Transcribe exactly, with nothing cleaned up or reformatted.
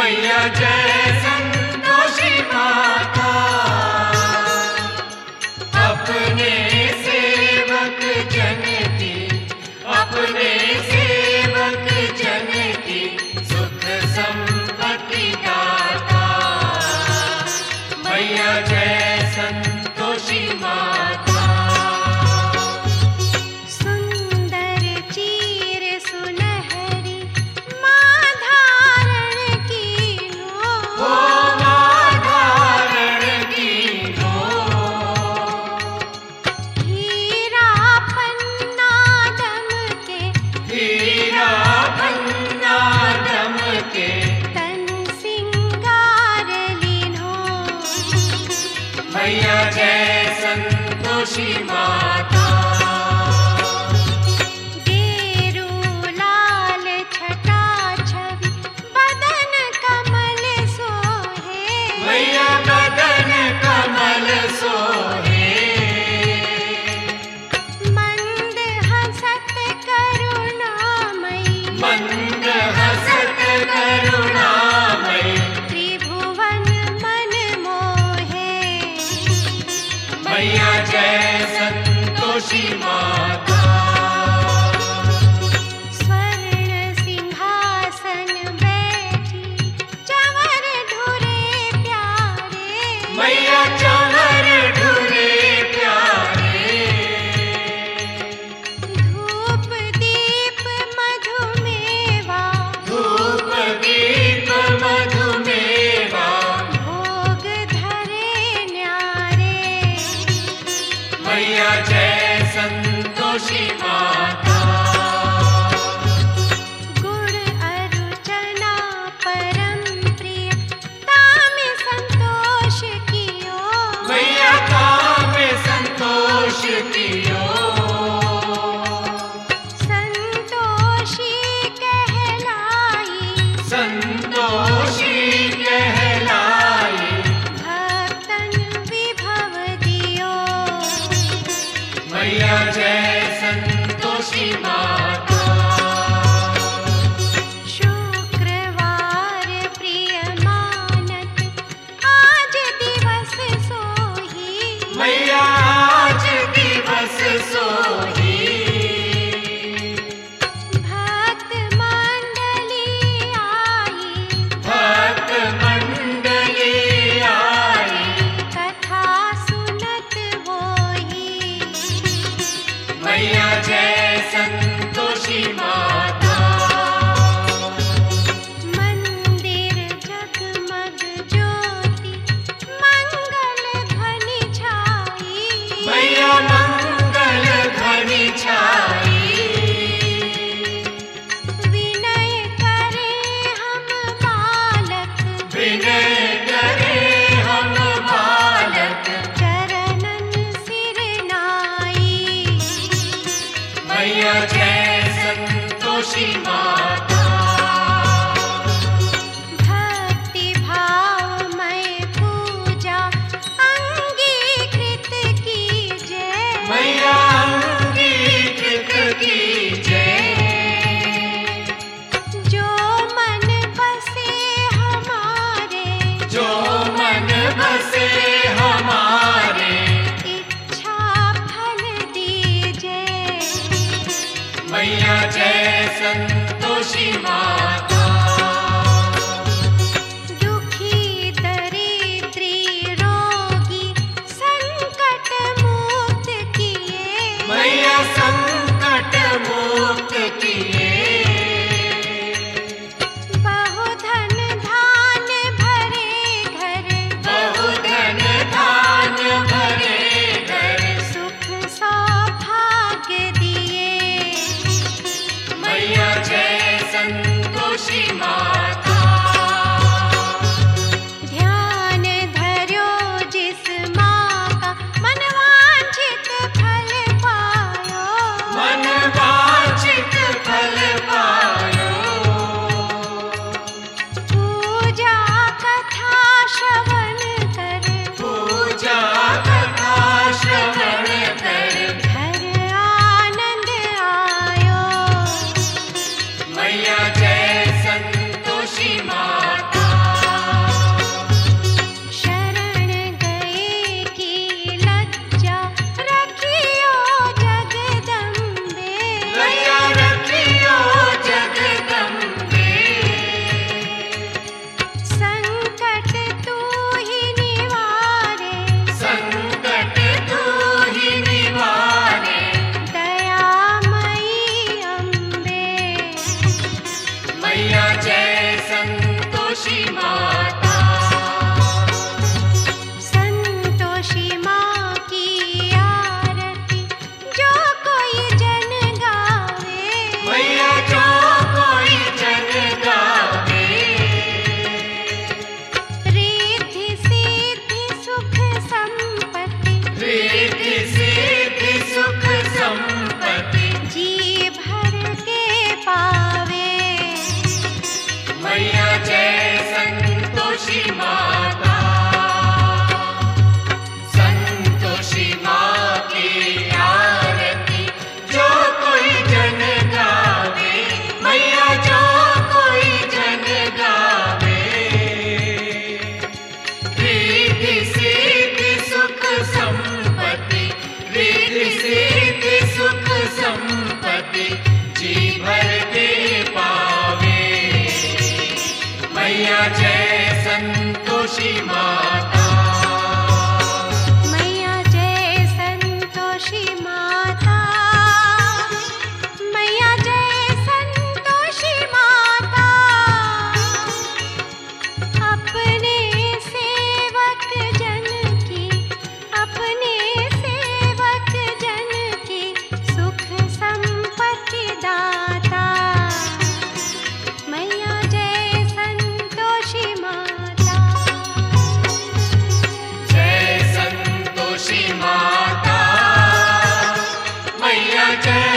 मैया जय संतोषी माता, अपने सेवक जन की, अपने सेवक जन की सुख संपत्ति दाता। मैया जय संतोषी माता। मैया जय संतोषी माता। गेरू लाल छटा छवि बदन कमल सोहे, मैया बदन कमल सोहे। मंद हसत करुणामयी, मंद हसत करुणामयी, त्रिभुवन मन मोहे। मैया जय संतोषी माता। स्वर्ण सिंहासन बैठी चंवर ढूरे प्यारे, मैया चंवर ढूरे प्यारे। धूप दीप मधुमेवा, धूप दीप मधुमेवा, भोग धरे न्यारे। मैया जय संतोषी माता। गुण अरुचना परम प्रिय ताम संतोष कियो, मैया काम संतोष कियो। संतोषी कहलाई, संतोषी कहलाई, भक्तन विभव दियो। मैया जय संतोषी माता। शुक्रवार प्रिय मानत आज दिवस सोही, मैया आज दिवस सोही। भक्त मंडली आई, भक्त मंडली आई, कथा सुनत होई। मैया जय संतोषी माता। मंदिर जगमग ज्योति मंगल ध्वनि छाई, मैया मंगल घनी छाई। विनय करे हम बालक, विनय करे हम बालक, चरणन सिर नाई। मैया जय संतोषी माता। भक्ति भावमय पूजा अंगीकृत कीजे, मैया अंगीकृत कीजय। जो मन बसे हमारे, जो मन बसे हमारे, इच्छा फल दीजे। मैया जय संतोषी माता। दुखी दरिद्री रोगी संकट मुक्त किए, मैया संकट मुक्त किए। बहुधन धान भरे घर, बहुधन धान भरे घर, सुख सौभाग्य दिए। मैया जय संतोषी संतोषी माता। संतोषी माँ की आरती जो कोई जन गावे, मैया जो कोई जन गावे, रिद्धि सिद्धि सुख संपत्ति, रिद्धि सिद्धि सुख संपत्ति, जी भर के पावे। मैया जय संतोषी माता। संतोषी माँ की आरती जो कोई जन गावे, मैया जो कोई जन गावे, रिद्धि सिद्धि सुख संपत्ति, रिद्धि सिद्धि सुख संपत्ति, जी भर के पावे। मैया जय संतोषी माता। मैया जय संतोषी माता, मैया जय संतोषी माता। अपने सेवक जन की, अपने सेवक जन की सुख संपत्ति दाता। मैया जय संतोषी माता। जय संतोषी माता। मैया जय